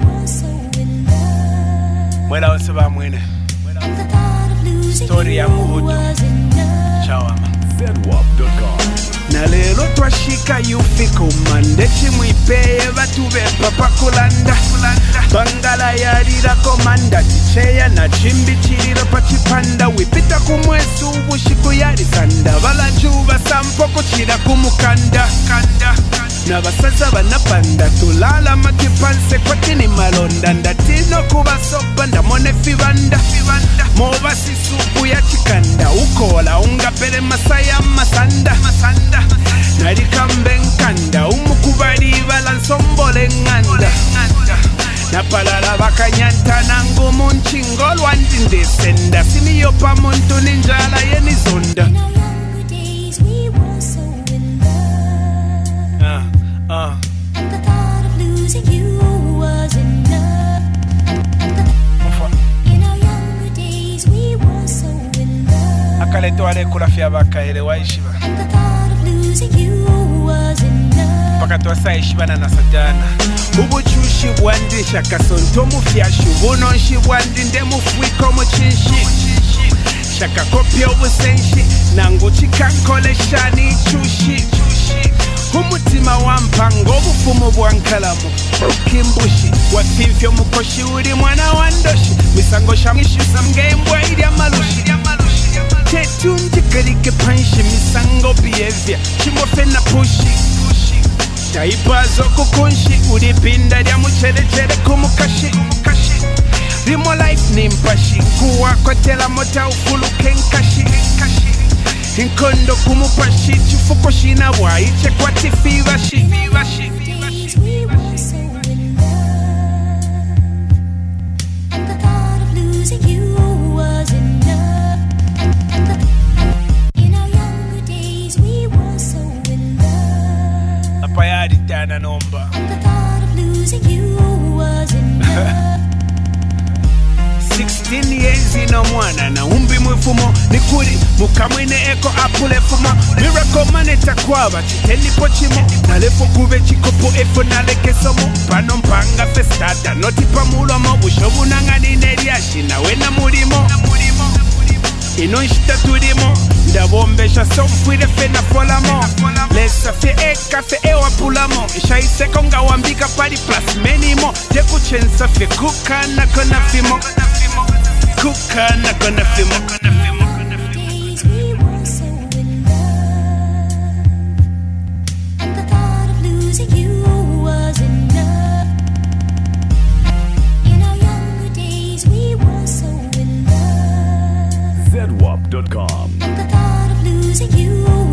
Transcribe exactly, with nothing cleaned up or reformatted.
Mwela oseba mwene Story ya muhudu Chawama zedwap dot com. Na lelo twashika yufiko mande chimwipeye batube papa kulanda Bangala yarira komanda Ticheya na chimbi chiriro pachipanda Wipita kumwesu ubushiku yari sanda Balanjuba sampoko chira kumukanda Na basaza banapanda Tulala makipanse kwa tini malonda Ndatino kuba sopa ndamone fibanda Moba sisupu ya chikanda Ukola unga pere masaya masanda Narikambe nkanda Umukubari balansombole nganda Napalala bakanyanta nangu munchingo Lwandinde senda Siniyo pa muntu ninjala yenizonda Uh, uh. And the thought of losing you was enough. In our younger days we were so in love. Akaleto wale kulafia baka ele waishiba. And the thought of losing you was enough. Paka tuwasa ishibana na satana. Ubuchushi bwandi shakasonto mufyashu. Bunonshi bwandi ndemu fuiko muchinshi. Shaka kopya ubusenshi. Nangu chikankole shani chushi. Umutima wampango bufumo bwankalamu Kimbushi Wafivyo mukoshi uri mwana wandoshi Misango shamishu samgembwa ili amalushi Tetunji karike panshi Misango behavior Chimofe na pushi Taipazo kukunshi Uripinda ya muchere chere kumukashi Rimo life ni mpashi Kuwa kotela mota ufulu kenkashi Inkondo kumupashi Chifuko shina wa Iche kwa tifiva shi Days we were so in love. And the thought of losing you was enough. And the, in our younger days we were so in love. Apayari tana nomba And the thought of losing you was enough. sixteen years ino mwana na umbi mwifumo Nikuri mukamwine eko apule fumo Miracle maneta kwaba chitelipo chimo Nalefo kube chikopo efo naleke somo Pano mpanga festada Noti pamulomo Bushobu nangani neriashi na wena murimo Ino nshita turimo Ndabombesha somfwire fe na folamo Lesa fe eka fe ewa pulamo Ishaise konga wambika pari plus menimo Jeku chensa fe kuka na kona fimo Kuka na kona fimo Days we were so in love. And the thought of losing you was enough. In our younger days we were so in love. zedwap dot com. And the thought of losing you